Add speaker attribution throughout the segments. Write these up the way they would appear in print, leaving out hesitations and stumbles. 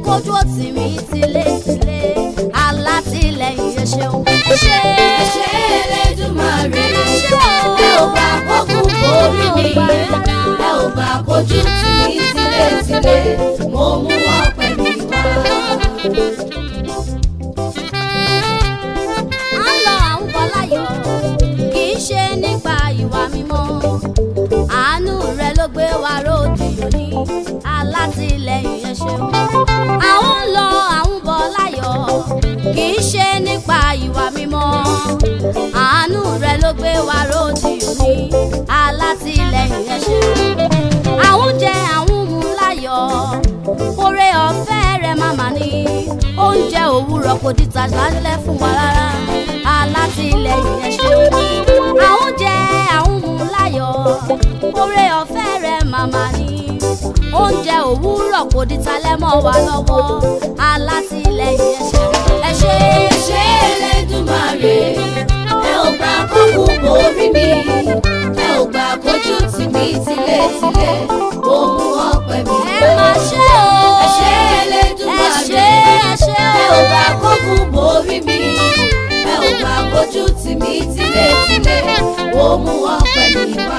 Speaker 1: kójú òtì mi tilétilé alátìlẹ́yìn ẹ ṣeun. ẹ ṣé Elédùmarè ẹ ò gbà kókún borí mi ẹ ò gbà kójú tì mí tilétilé mo mú ọpẹ́ mi wá. à ń lọ àwọn bọ́láyọ̀ kì í ṣe nípa ìwà mímọ́ àánú rẹ ló gbé wa ròdì òní alátìlẹ́yìn ẹ ṣeun. àwọn ń lọ àwọn bọ́láyọ̀ kì í ṣe nípa ìwà mímọ́ àánú rẹ ló gbé wa ròdì òní alátìlẹ́yìn ẹ ṣeun. àwọn jẹ àwọn mú láyọ̀ oore ọ̀fẹ́ rẹ màmá ní oúnjẹ òwúrọ̀ kò di tàjálẹ̀ fún wa rárá alátìlẹ́yìn ẹ ṣeun. àwọn jẹ àwọn mú láyọ̀ oore ọ̀fẹ́ rẹ màmá ní oúnjẹ òwúrọ̀ kò di talẹ́ mọ́ wa lọ́wọ́ alátìlẹ́yìn ẹ ṣeun. ẹ ṣé Elédùmarè ẹ ò gbà kókún borí mi ẹ ò gbà kójú tì mí tilétilé mo mú ọpẹ́ mi wá. ẹ má ṣe o ẹ ṣé Elédùmarè ẹ ò gbà kókún borí mi ẹ ò gbà kójú tì mí tilétilé mo mú ọpẹ́ mi wá.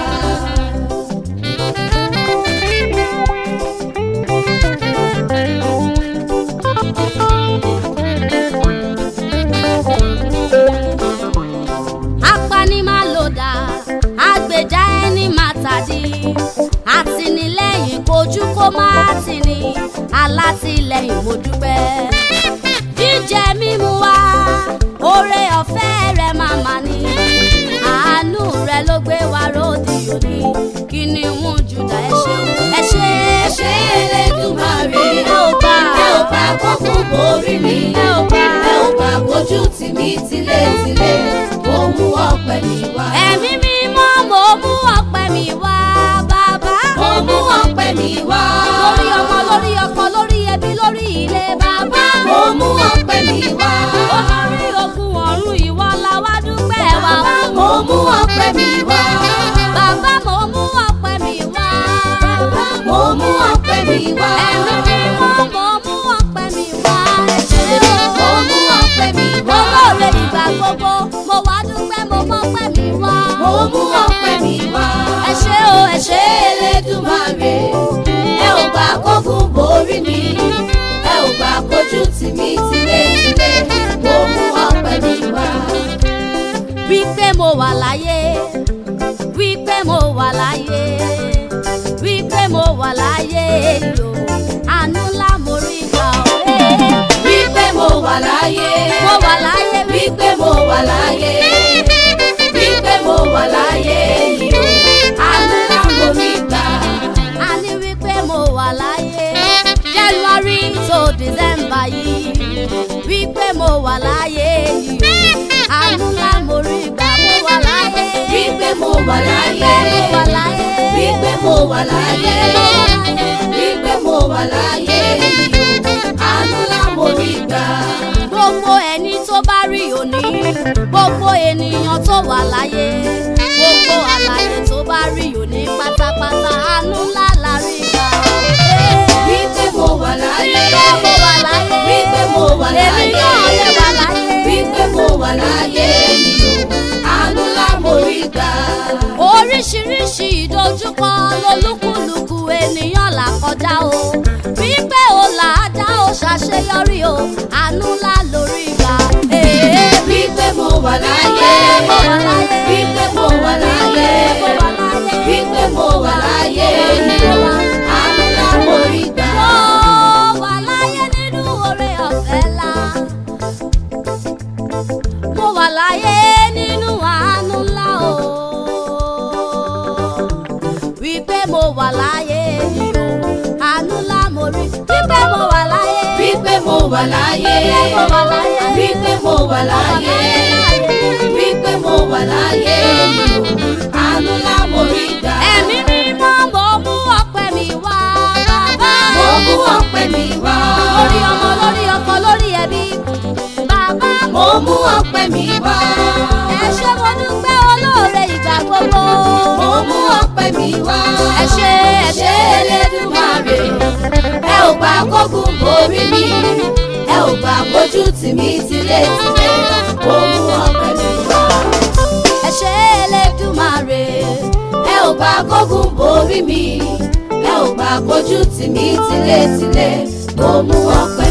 Speaker 1: Àgbèjà ẹni máa tàdí àtìlẹ́yìn kojú kó má tì ní alátìlẹ́yìn mo dúpẹ́. jíjẹ mímu wa oore ọ̀fẹ́ rẹ màmá ní àánú rẹ ló gbé wa ròdì òní kìnìún Júdà ẹ ṣeun. ẹ ṣé Elédùmarè ẹ ò gbà kókún borí mi ẹ ò gbà kójú tì mí tilétilé mo mú ọpẹ́ mi wá. ẹ̀mí mímọ́ mo mú ọpẹ́ mi wá bàbá. mo mú ọpẹ́ mi wá. lórí ọmọ lórí ọkọ lórí ẹbí lórí ilé bàbá. mo mú ọpẹ́ mi wá. olórí ogun ọ̀run ìwọ la wá dúpẹ́ wá. mo mú ọpẹ́ mi wá. bàbá mo mú ọpẹ́ mi wá. mo mú ọpẹ́ mi wá. ẹ̀mí mímọ́ mo mú ọpẹ́ mi wá. ẹ ṣé mo mú ọpẹ́ mi wá. olóore ìgbà gbogbo mo wá dúpẹ́ mo mọ́pẹ́ mi wá. mo mú ọpẹ́ mi wá. ẹ ṣé o ẹ ṣé Elédùmarè ẹ ò gbà kókún borí mi ẹ ò gbà kójú tì mí tilétilé mo mú ọpẹ́ mi wá. wípé mo wà láyé wípé mo wà láyé wípé mo wà láyé yòó àánú ńlá mo rí gbà ó. wípé mo wà láyé wípé mo wà láyé wípé mo wà láyé yìí ó àánú ńlá mo rí gbà. a ní wípé mo wà láyé January to December yìí wípé mo wà láyé yìí ó àánú ńlá mo rí gbà. mo wà láyé wípé mo wà láyé wípé mo wà láyé wípé mo wà láyé yìí ó àánú ńlá mo rí gbà. gbogbo ẹni tó bá rí òní gbogbo ènìyàn tó wà láyé gbogbo àlàyé tó bá rí òní pátápátá àánú ńlá la rí gbà. wípé mo wà láyé wípé mo wà láyé wípé mo wà láyé yìí ó àánú ńlá mo rí gbà. oríṣiríṣi ìdojúkọ lolúkúlùkù ènìyàn là kọjá o wípé o là á dá o ṣàṣeyọrí o àánú ńlá lórí gbà. wípé mo wà láyé wípé mo wà láyé wípé mo wà láyé nínú àánú ńlá mo rí gbà. mo wà láyé nínú oore ọ̀fẹ́ ńlá mo wà láyé nínú àánú ńlá o wípé mo wà láyé nínú àánú ńlá mo rí. wípé mo wà láyé wípé mo wà láyé wípé mo wà láyé wípé mo wà láyé nínú àánú ńlá mo rí gbà. ẹ̀mí mímọ́ mo mú ọpẹ́ mi wá bàbá. mo mú ọpẹ́ mi wá. lórí ọmọ lórí ọkọ lórí ẹbí bàbá. mo mú ọpẹ́ mi wá. ẹ ṣé mo dúpẹ́ olóore ìgbà gbogbo. mo mú ọpẹ́ mi wá. ẹ ṣé Elédùmarè ẹ ò gbà kókún borí mi
Speaker 2: gbà kójú tì mí tilétilé ó mú ọpẹ́ mi wá.
Speaker 1: ẹ ṣé Elédùmarè
Speaker 2: ẹ ò gbà kógun borí mi ẹ ò gbà kójú tì mí tilétilé ó mú ọpẹ́